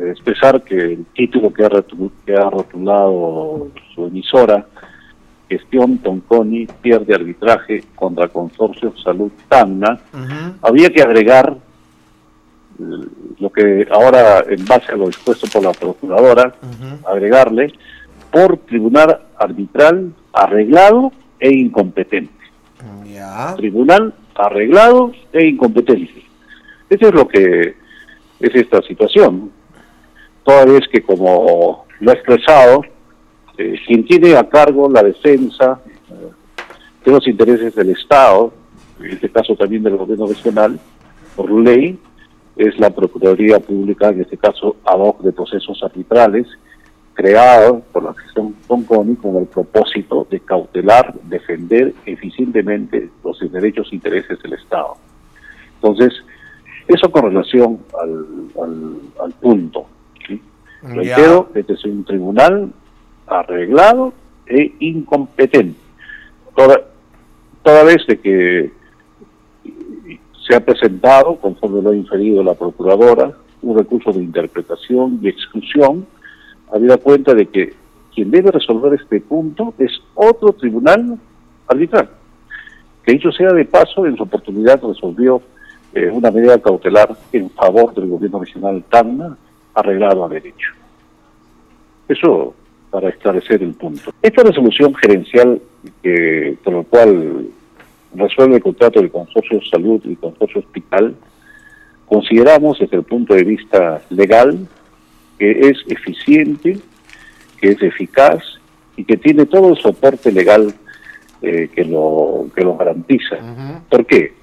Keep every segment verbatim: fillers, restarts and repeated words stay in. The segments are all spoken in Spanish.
expresar que el título que ha, que ha rotulado su emisora, Gestión Tonconi pierde arbitraje contra Consorcio Salud Tacna, uh-huh. había que agregar eh, lo que ahora, en base a lo dispuesto por la Procuradora, uh-huh. agregarle por tribunal arbitral arreglado e incompetente. Yeah. Tribunal arreglado e incompetente. Eso es lo que es esta situación. Toda vez que, como lo ha expresado, eh, quien tiene a cargo la defensa eh, de los intereses del Estado, en este caso también del gobierno regional, por ley, es la Procuraduría Pública, en este caso ad hoc de procesos arbitrales, creado por la gestión Tonconi con el propósito de cautelar, defender eficientemente los derechos e intereses del Estado. Entonces, eso con relación al, al, al punto. ¿Sí? Reitero, este es un tribunal arreglado e incompetente. Toda, toda vez de que se ha presentado, conforme lo ha inferido la Procuradora, un recurso de interpretación y exclusión, habida cuenta de que quien debe resolver este punto es otro tribunal arbitral, que dicho sea de paso, en su oportunidad resolvió eh, una medida cautelar en favor del gobierno regional Tacna, arreglado a derecho. Eso para esclarecer el punto. Esta resolución gerencial eh, por la cual resuelve el contrato del Consorcio de Salud y Consorcio Hospital, consideramos desde el punto de vista legal que es eficiente, que es eficaz y que tiene todo el soporte legal eh, que lo que lo garantiza. Uh-huh. ¿Por qué?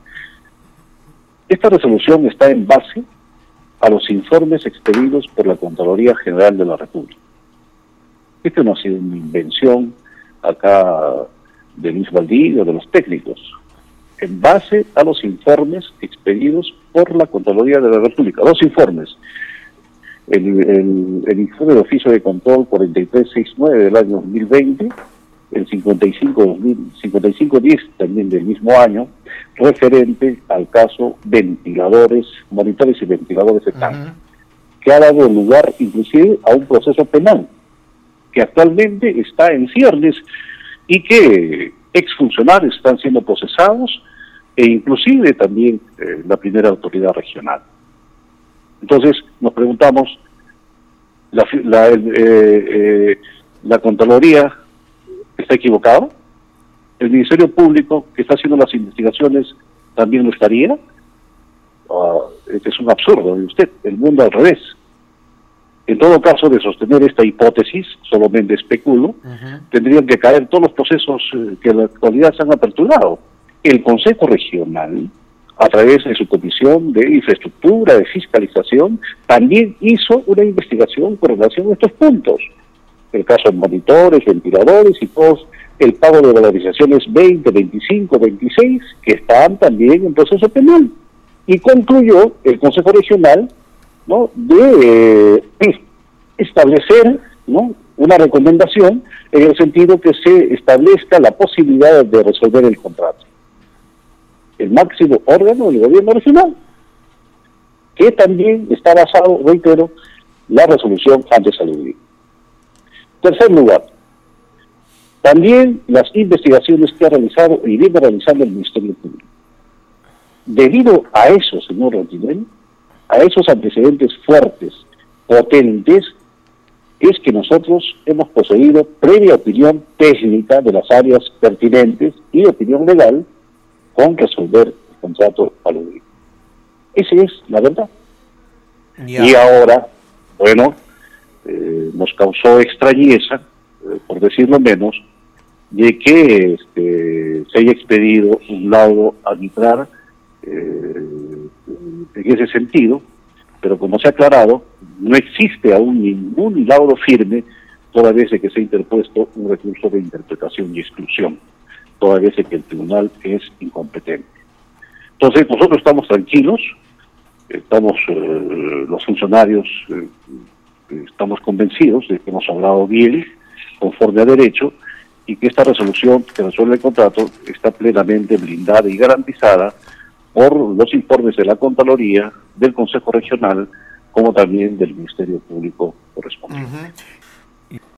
Esta resolución está en base a los informes expedidos por la Contraloría General de la República. Esto no ha sido una invención acá de Luis Valdivia o de los técnicos. En base a los informes expedidos por la Contraloría de la República. Dos informes. El, el, el informe de oficio de control cuarenta y tres sesenta y nueve del año dos mil veinte, el cincuenta y cinco diez también del mismo año, referente al caso ventiladores, monitores y ventiladores de Tacna, uh-huh. que ha dado lugar inclusive a un proceso penal, que actualmente está en ciernes y que exfuncionarios están siendo procesados, e inclusive también eh, la primera autoridad regional. Entonces nos preguntamos, ¿la, la, eh, eh, ¿la Contraloría está equivocada? ¿El Ministerio Público que está haciendo las investigaciones también lo estaría? Uh, este es un absurdo, ¿ve usted? El mundo al revés. En todo caso, de sostener esta hipótesis, solamente especulo, uh-huh. tendrían que caer todos los procesos eh, que en la actualidad se han aperturado. El Consejo Regional, a través de su Comisión de Infraestructura, de Fiscalización, también hizo una investigación con relación a estos puntos. El caso de monitores, ventiladores y todos, el pago de valorizaciones veinte, veinticinco, veintiséis, que están también en proceso penal. Y concluyó el Consejo Regional, ¿no?, de eh, establecer, ¿no?, una recomendación en el sentido que se establezca la posibilidad de resolver el contrato. El máximo órgano del gobierno regional, que también está basado, reitero, la resolución antes aludida. Tercer lugar, también las investigaciones que ha realizado y viene realizando el Ministerio Público. Debido a eso, señor Ratinel, a esos antecedentes fuertes, potentes, es que nosotros hemos poseído previa opinión técnica de las áreas pertinentes y opinión legal con resolver el contrato aludido. Esa es la verdad. Yeah. Y ahora, bueno, eh, nos causó extrañeza, eh, por decirlo menos, de que este, se haya expedido un laudo arbitral eh, en ese sentido, pero como se ha aclarado, no existe aún ningún laudo firme toda vez que se ha interpuesto un recurso de interpretación y exclusión, toda vez que el tribunal es incompetente. Entonces nosotros estamos tranquilos, estamos eh, los funcionarios eh, estamos convencidos de que hemos hablado bien, conforme a derecho, y que esta resolución que resuelve el contrato está plenamente blindada y garantizada por los informes de la Contraloría, del Consejo Regional, como también del Ministerio Público correspondiente. Uh-huh.